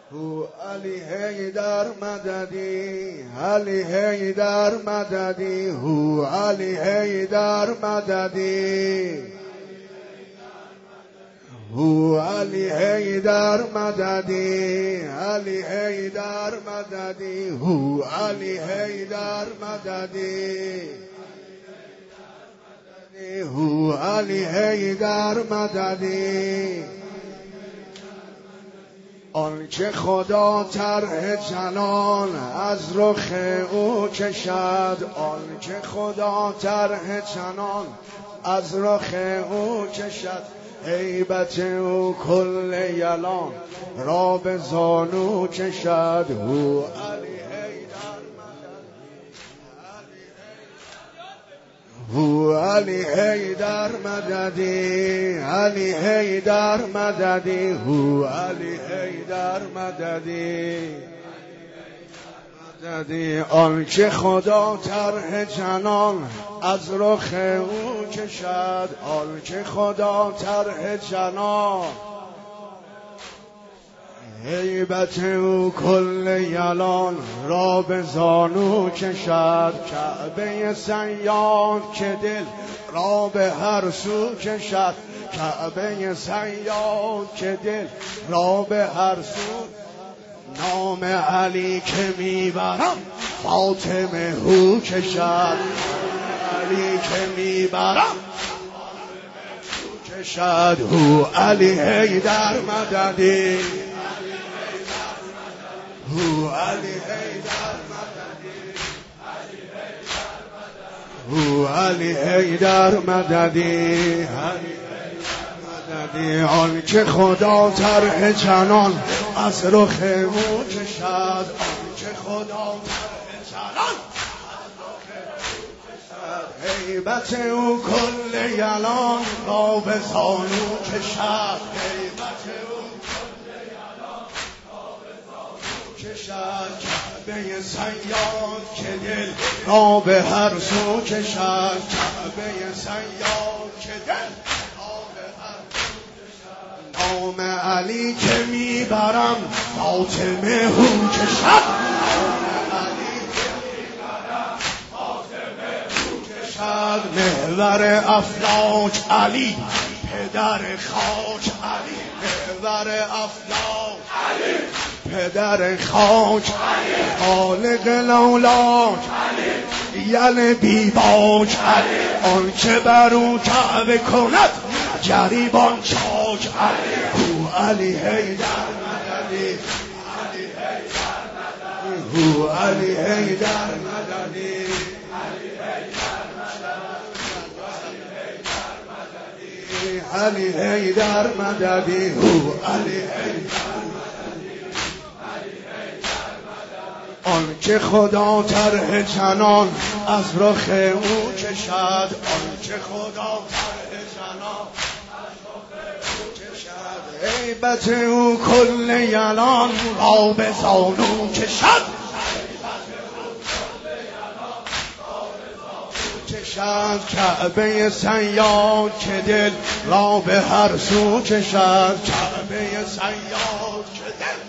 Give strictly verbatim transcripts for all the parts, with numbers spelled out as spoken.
هو علی حیدر مددی، علی حیدر مددی، هو علی حیدر مددی، هو علی حیدر مددی، علی حیدر مددی، هو علی حیدر مددی، هو علی حیدر مددی. آنچه خدا طرح جنان از رخ او کشد، آنچه خدا طرح جنان از رخ او کشد، هیبت او کل یلان را به زانو کشد. هو علی حیدر مددی، هو علی حیدر مددی، علی حیدر مددی، هو علی حیدر مددی، مددی. آنچه خدا طرح جنان از رخ او کشد، آنچه خدا طرح جنان هیبت او کل یلان را به زانو کشد. کعبه صیاد که دل را به هر سو کشد، کعبه صیاد که دل را به هر سو. نام علی که میبرم فاطمه هو کشد، علی که میبرم کشد. هو علی حیدر مددی، هو علی حیدر مددی، هو علی حیدر مددی، مددی. آنکه خدا طرح جنان از رخ او کشد، آنکه خدا طرح جنان از رخ او کشد، هیبت او کل یلان را به زانو کشد، هیبت او کشد. کعبه صیاد که دل را به هر سو کشد، کعبه صیاد که دل را به هر سو کشد. نام علی که میبرم فاطمه هو کشد، نام علی که میبرم فاطمه هو کشد. محور افلاک علی پدر خاک، علی محور افلاک علی پدر خاک، خالق لولاک یل بیباک. آنچه بر او کعبه کند گریبان چاک. هو علی حیدر مددی، هو علی حیدر مددی، علی حیدر مددی، هو علی حیدر. آنچه خدا طرح جنان از رخ او کشد، آنچه خدا طرح جنان از رخ او کشد، هیبت او کل یلان را به زانو کشد، کشد. کعبه صیاد که دل را به هر سو کشد، کعبه صیاد که دل.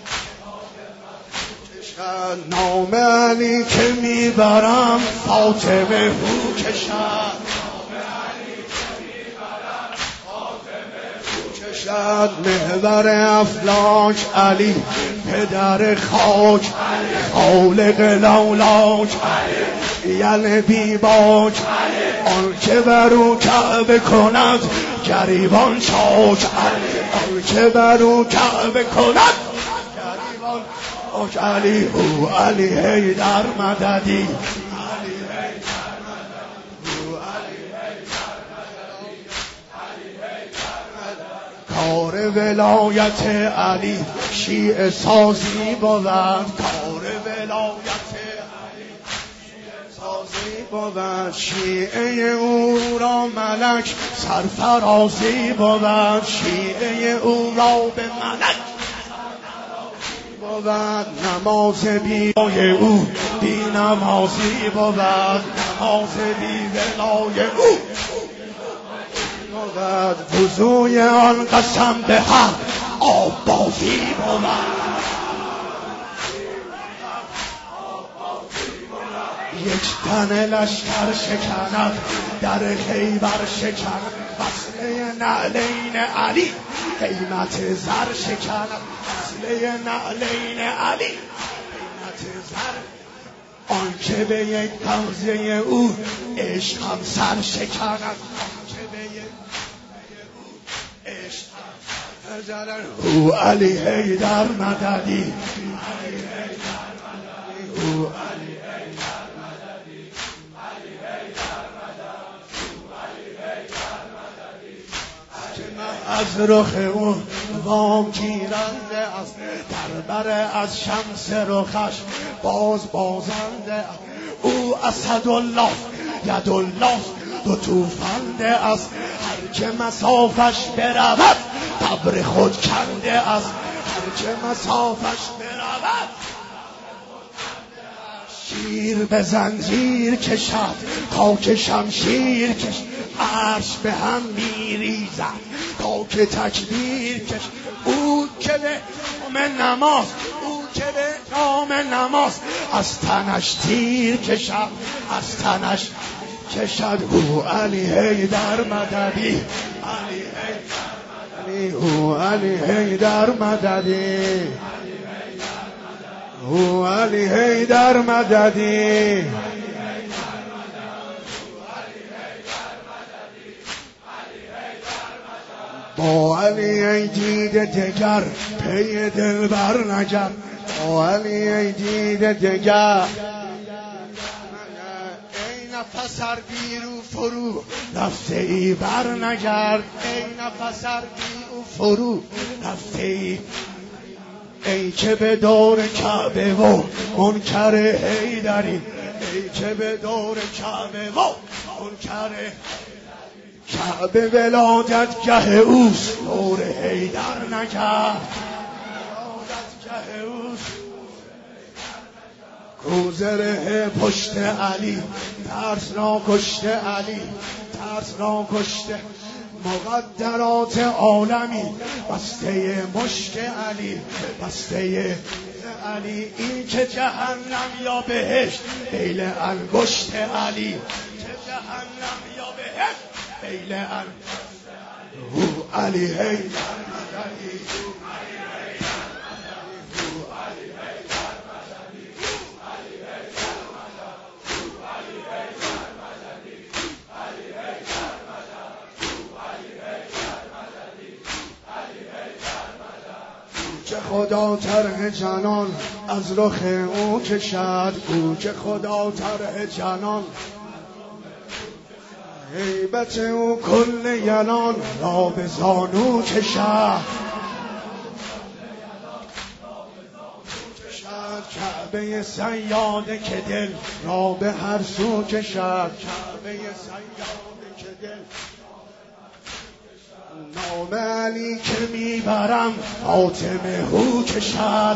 نام علی که میبرم فاطمه هو کشد، نام علی که میبرم فاطمه هو کشد. محور افلاک علی پدر خاک، خالق لولاک یل بیباک. آنچه بر او کعبه کند گریبان چاک، آنچه بر او کعبه کند گریبان چاک. علی هو علی حیدر مددی، کار ولایت علی شیعه سازی بود، کار ولایت علی شیعه سازی بود. شیعه او را ملک سرفرازی بود، شیعه او را به ملک بود. نماز بی او بی نمازی بود، نماز بی ولای او بود. وضوی آن قسم به حق آب بازی بود، یک تن لشکر شکند در خیبر شکند وصله نعلین علی قیمت زر شکند وصله نعلین علی قیمت زر آنکه به یک قبضه او عشق هم سر شکند آنکه به یک او عشق هم سر او علی حیدر مددی علی حیدر مددی او علی حیدر مددی علی حیدر مددی او علی حیدر مددی از رخ او وام گیرنده از دربر از شمس رخش باز بازنده او اسدالله یدالله دو توفنده از هر که مسافش برود قبر خود کنده از هر که مسافش برود شیر به زنجیر کشد تا که شمشیر کشد عرش به هم میریزد تا که تکبیر کشد او که به جام نماز او که به جام نماز از تنش تیر کشد از تنش کشد او علی حیدر مددی علی حیدر مددی او علی حیدر مددی او علی حیدر مددی با علی ای دیده دگر پی دلبر نگر با علی ای دیده دگر ای نفس ار بیرو فرو رفته ای بر نگرد ای نفس ار بیرو فرو رفته ای ای که به دور کعبه و منکر حیدری ای که به دور کعبه و منکر کعبه ولادت گه اوست نور حیدر نگرد ولادت گه اوست کوزره پشت علی ترس را کشته علی ترس را کشته مقدرات عالمی بسته مشک علی بسته علی این که جهنم یا بهشت بیل انگشت علی که جهنم یا بهشت بیل انگشت او علی حیدر مددی که خدا طرح جنان از رخ او کشد او که خدا طرح جنان هیبت او کل ینان را به زانو کشد کعبه سیاده که دل را به هر سو کشد کعبه سیاده که دل نام علی که میبرم فاطمه هو کشد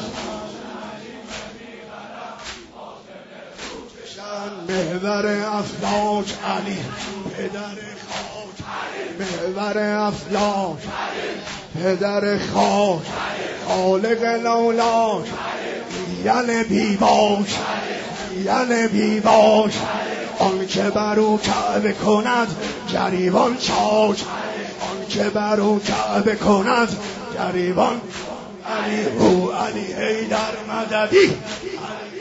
محور افلاک علی پدر خاک محور افلاک پدر خاک خالق لولاک یل بیباک یل بیباک آن که بر او کعبه کند گریبان چاک آن که بر او کعبه کند گریبان علی او علی حیدر مددی علی